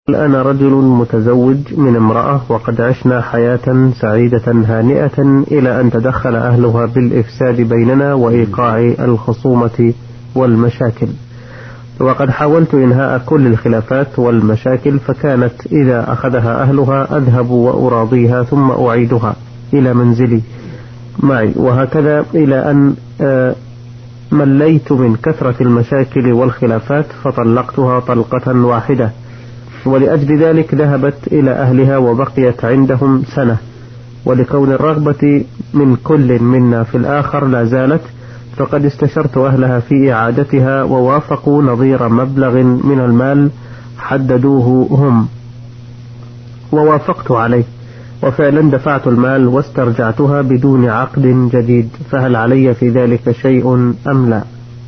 أنا رجل متزوج من امرأة وقد عشنا حياة سعيدة هانئة إلى أن تدخل أهلها بالإفساد بيننا وإيقاع الخصومة والمشاكل، وقد حاولت إنهاء كل الخلافات والمشاكل، فكانت إذا أخذها أهلها أذهب وأراضيها ثم أعيدها إلى منزلي معي، وهكذا إلى أن مليت من كثرة المشاكل والخلافات فطلقتها طلقة واحدة. ولأجل ذلك ذهبت إلى أهلها وبقيت عندهم سنة، ولكون الرغبة من كل منا في الآخر لا زالت، فقد استشرت أهلها في إعادتها ووافقوا نظير مبلغ من المال حددوه هم، ووافقت عليه، وفعلا دفعت المال واسترجعتها بدون عقد جديد، فهل علي في ذلك شيء أم لا؟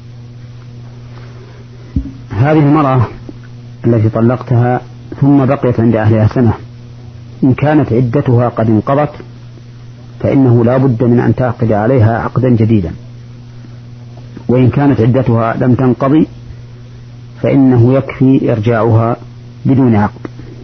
هذه المرأة التي طلقتها ثم بقيت عند أهلها سنة، إن كانت عدتها قد انقضت فإنه لا بد من أن تعقد عليها عقدا جديدا، وإن كانت عدتها لم تنقضي فإنه يكفي إرجاعها بدون عقد.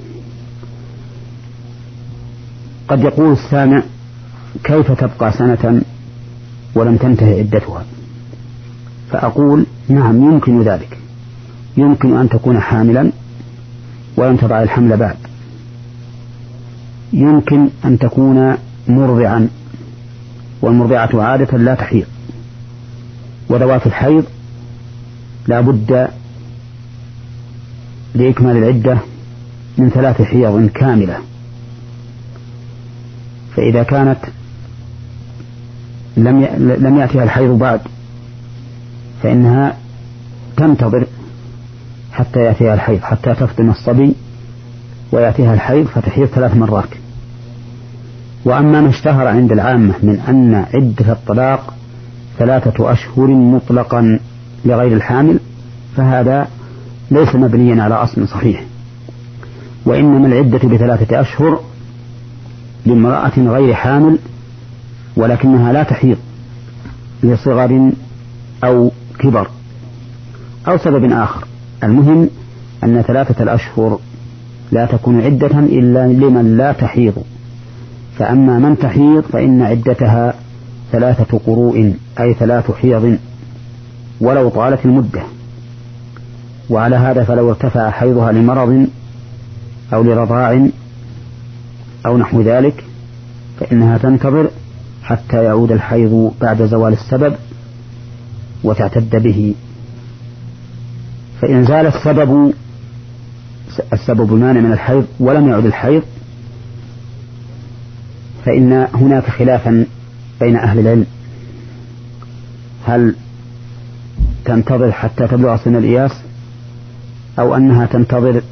قد يقول السامع: كيف تبقى سنة ولم تنتهي عدتها؟ فأقول: نعم، يمكن ذلك، يمكن أن تكون حاملا ولم تضع الحمل بعد، يمكن أن تكون مرضعا، والمرضعة عادة لا تحيض، وذوات الحيض لا بد لإكمال العدة من 3 حيض كاملة، فإذا كانت لم يأتيها الحيض بعد فإنها تنتظر حتى يأتيها الحيض، حتى تفطم الصبي ويأتيها الحيض فتحيض 3 مرات. وأما ما اشتهر عند العامة من أن عدة الطلاق 3 أشهر مطلقا لغير الحامل، فهذا ليس مبنيا على أصل صحيح، وإنما العدة ب3 أشهر لامرأة غير حامل ولكنها لا تحيض لصغر أو كبر أو سبب آخر. المهم أن 3 أشهر لا تكون عدة إلا لمن لا تحيض، فأما من تحيض فإن عدتها 3 قروء أي 3 حيض ولو طالت المدة. وعلى هذا فلو ارتفع حيضها لمرض أو لرضاع أو نحو ذلك فإنها تنتظر حتى يعود الحيض بعد زوال السبب وتعتد به، فإن زال السبب المانع من الحيض ولم يعد الحيض فإن هناك خلافا بين أهل العلم: هل تنتظر حتى تبلغ سن الإياس أو أنها تنتظر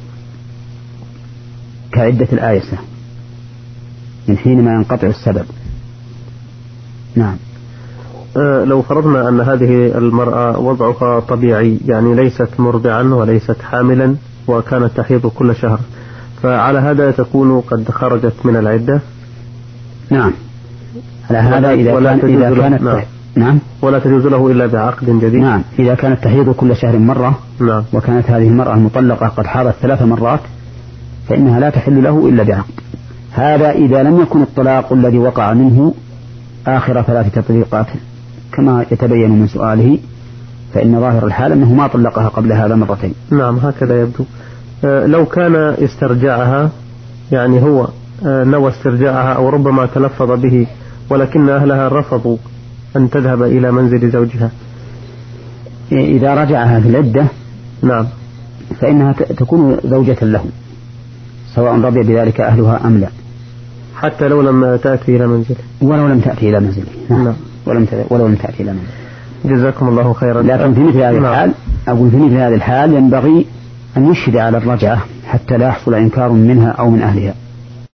كعدة الآيسة من حينما ينقطع السبب؟ نعم. لو فرضنا أن هذه المرأة وضعها طبيعي، يعني ليست مرضعا وليست حاملا وكانت تحيض كل شهر، فعلى هذا تكون قد خرجت من العدة؟ نعم، على هذا إذا كانت نعم، ولا تجوز له إلا بعقد جديد. نعم، إذا كانت تحيض كل شهر مرة، نعم، وكانت هذه المرأة المطلقة قد حاضت 3 مرات فإنها لا تحل له إلا بعقد. هذا إذا لم يكن الطلاق الذي وقع منه آخر 3 تطليقات كما يتبين من سؤاله، فإن ظاهر الحال أنه ما طلقها قبل هذا 2 مرات. نعم، هكذا يبدو. لو كان استرجاعها، يعني هو نوى استرجاعها أو ربما تلفظ به ولكن أهلها رفضوا أن تذهب إلى منزل زوجها، إذا رجعها في العدة نعم، فإنها تكون زوجة له سواء رضي بذلك أهلها أم لا، حتى لو لم تأتي إلى منزله، ولو لم تأتي إلى منزله. نعم. ولو لم تأتي إلى منزله. جزاكم الله خيرا. لكن في مثل هذه الحال أقول في مثل هذه الحال ينبغي أن يشهد على الرجعة حتى لا يحصل إنكار منها أو من أهلها.